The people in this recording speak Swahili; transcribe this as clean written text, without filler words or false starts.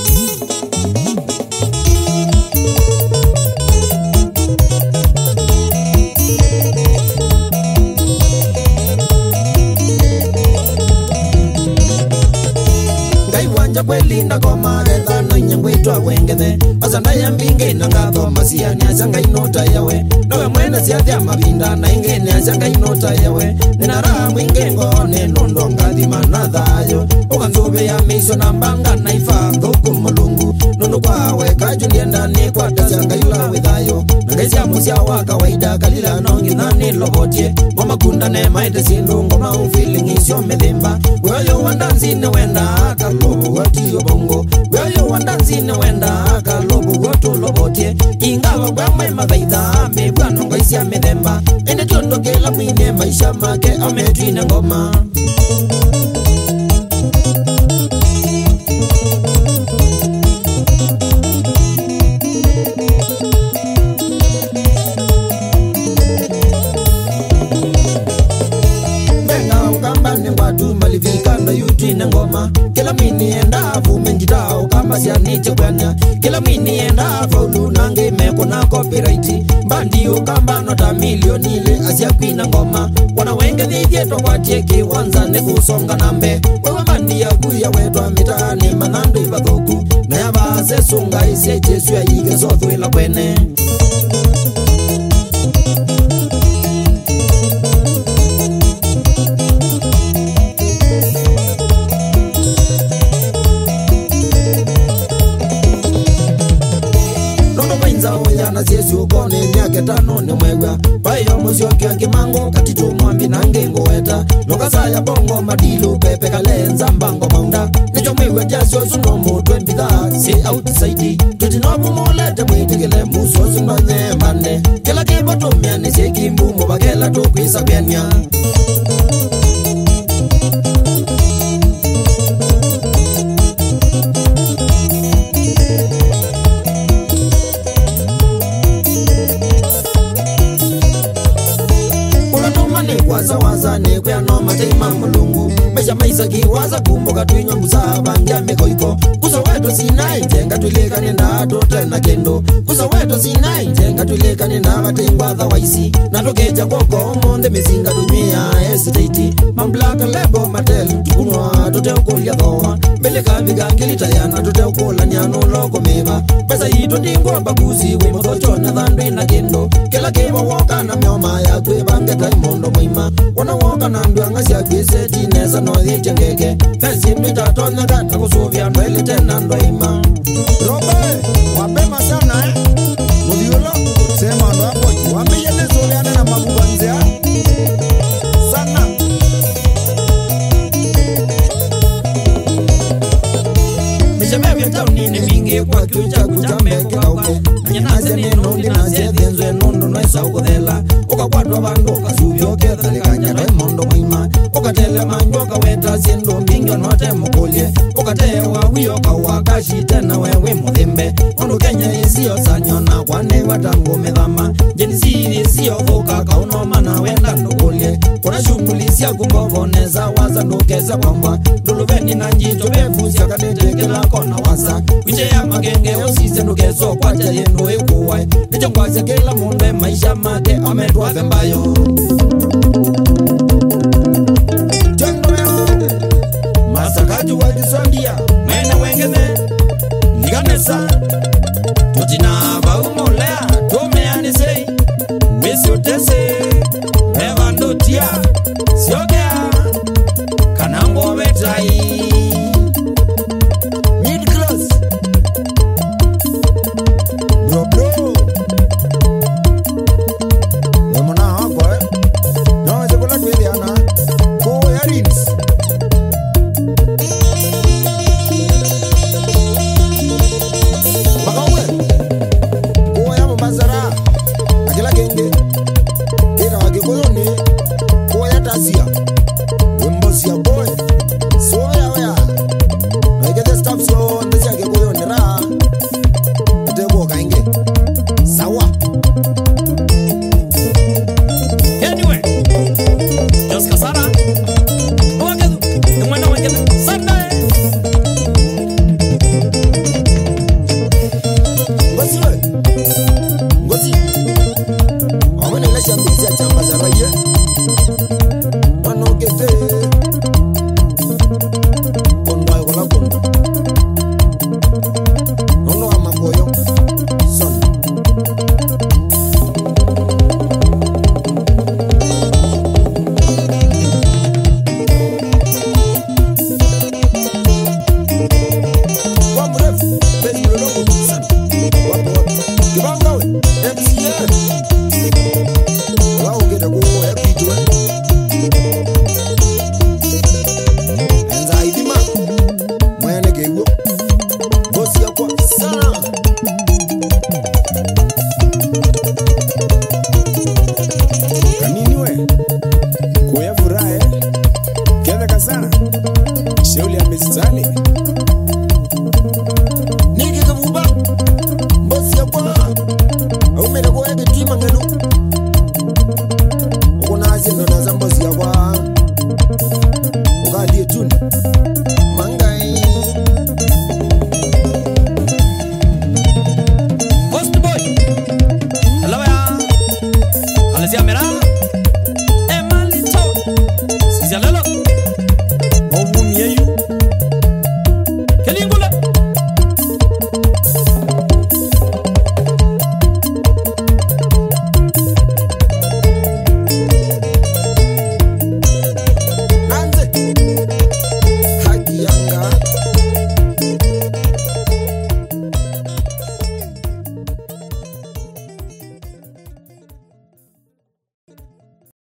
Kweli ndagoma reta no nyangwitwa wengethe asanda ya mbinge na ngatho masia ni asanga inota yawe nowe mwene cia mabinda na inge ni asanga inota yawe ninara mwinge ngone nundo ngathi manathayo ukanzube ya miso na mbanga na ifa thuku mulungu nundu kwawe kajulia ndani kwa tasanga yula withayo ngesia musia wa kawaida kalila no ngithani lobotie ngoma kunda ne maite sindu ngoma feeling isyo methimba weyo wandanzi ne wenda kalobo watiyo bongo weyo wandanzi ne wenda kalobo watu lobotie ingawa kwa mema baitha mebwana ngaisia methemba ene tondo kela mwine maisha make ametwina ngoma Malivikanda yuti na ngoma kila mini enda vume njitao kama sianiche kwanya kila mini enda faulu nange meko na copyright bandio kamba nota milioni ile asia kwina ngoma wana wenge dhidieto kwa cheki wanza ne kusonga nambe wewe bandia kuya wetwa mitani manando ibathoku na yaba sesunga ise jesu ya ige sothu ila kwene Yesu kone miaka tano ni mwegwa Payo musyoki angimango katitu mwambi na ngengo weta Nokasa ya bongo madilu pepe kalenza mbango maunda Nicho mwiwe jasyo sunomu twembitha Si outside Tutinobu mulete mwitikile muso sunonye mane Kila kibo tumia nisiki mbumo bakela tukwisa bienya waza ne kwa no matema mulungu mesha maisa kiwaza kumboka twinywa musaba ngiame koiko kuso wetu sinai jenga tuleka nenda tote na kendo kuso wetu sinai jenga tuleka nenda matengwa tha waisi na tokeja koko monde misinga dumia estate mamblaka lebo matel tukunwa tote ukolia thoa beleka bigangilita yana tote ukola nyano loko meba pesa hito ndingo baguzi we mothocho na thande na kendo kila kebo woka na myoma ya kwe bange taimondo mwima wana woka na nduanga sia kwese tineza no thite ngeke fesi mita tonya gata kusuvia ndwele tena ndwaima robe wapema sana mudiolo sema ndo hapo wapi yele zoleana na mabubanzia sana Nishamevya tauni ni mingi kwa kiucha kutameke kauko Nanyanaze neno ndinaze dhienzo nondo noesa ukothela Uka kwatwa bando kasuvyo ketha likanya mondo mwima Uka tele manjoka weta siendo mbingo note mukulye Uka tewa wiyoka wakashi tena wewe muthimbe Kondo Kenya isio sanyona kwane watangu mithama Jenisiri isio voka kaunoma na wenda nukulye Kuna shungulisia kumbovoneza waza ndukeza kwamba Duluveni na njito befusia kadete kila kona wasa Wiche ya magenge osise ndukeso kwa chayendo ekuwai Nicho ngwase kila munde maisha make ametwa thembayo Masakaju wa disondia Mwene wengeze Niganesa Tutina baumolea Tumeanisei Wisutese Evandotia Siogea Kanango wetai Mid class Bro Wemona hako No zekula kweli ana Ko yarins bosi yakwa sana